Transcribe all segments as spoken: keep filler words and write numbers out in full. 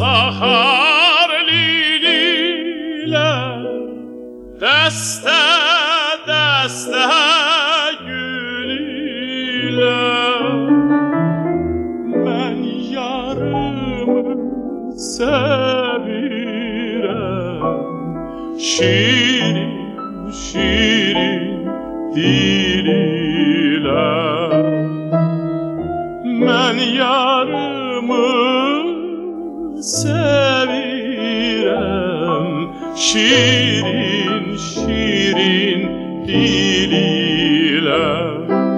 sahar lililer deste deste gülüler. Ben yarımı sevirem, şirin şirin dililer. Ben yarımı sevirem, şirin şirin dililer.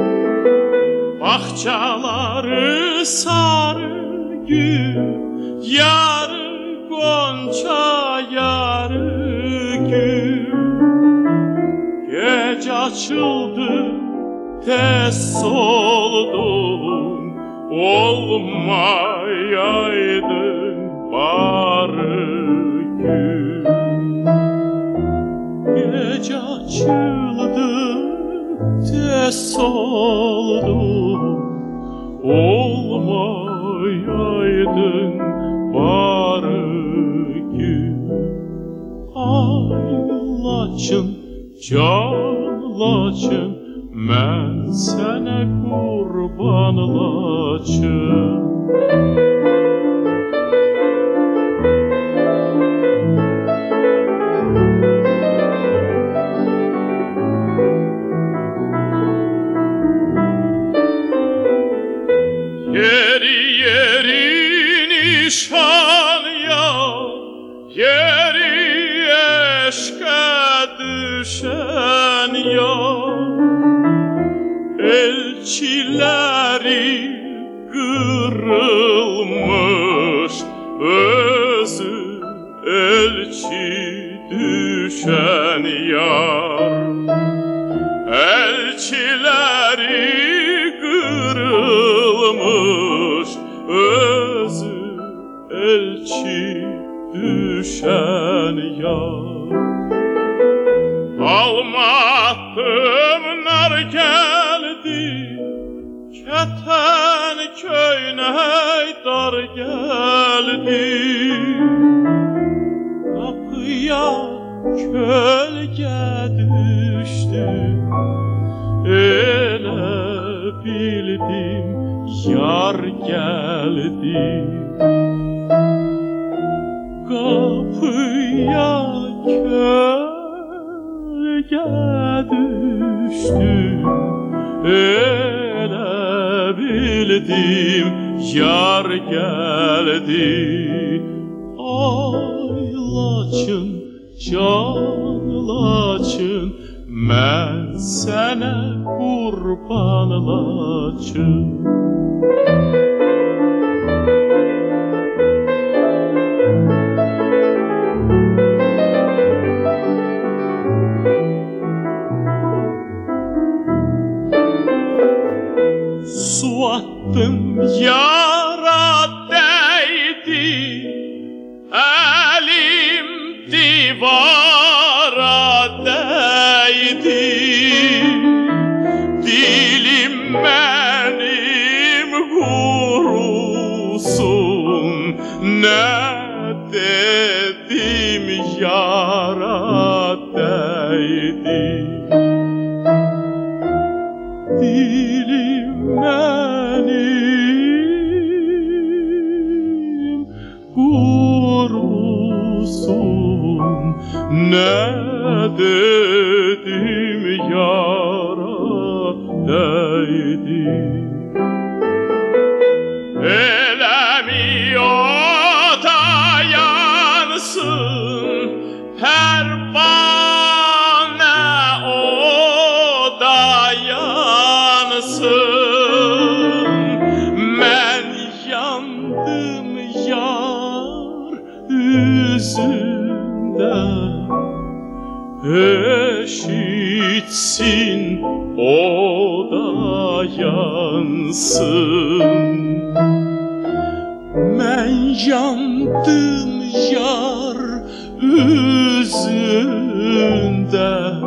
Bahçaları sarı gül, yarı gonca yarı gül. Gece açıldı tez soldum, olmayaydın bari gül. Gece açıldı tez soldum, olmayaydın bari gül. Ay laçın, can laçın, mən sənə qurban laçın. Yeri yeri nişan ya, yeri eşke düşen ya. Elçileri kırılmış, özü elçi düşen yar. Elçileri kırılmış, özü elçi düşen yar. Almatımlar geldi, keten köyney dar geldi. Kapıya kölge düştü, ele bildim yar geldi. Kapıya kölge düştü, ele bildim yar geldi. Ay laçın, can laçın, mən sənə qurban laçın. Su attım yara değdi, elim divara değdi. Dilim benim kurusun, ne dedim yara değdi. Dilim benim kurusun, ne dedim yara değdi. Elemi o da yansın, pervane o da yansın. Men yandım yar yüzünden, eşitsin o da yansın. Men yandım yar yüzünden,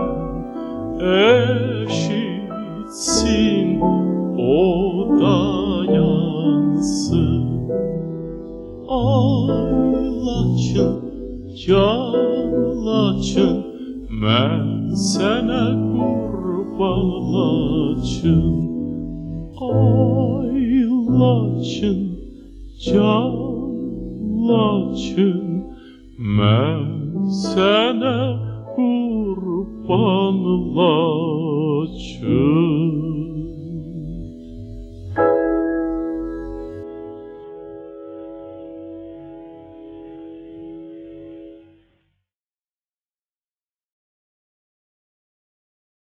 eşitsin o da yansın. Oh. laçın, can laçın, mən sənə qurban laçın. Ay laçın, can laçın, mən sənə qurban laçın.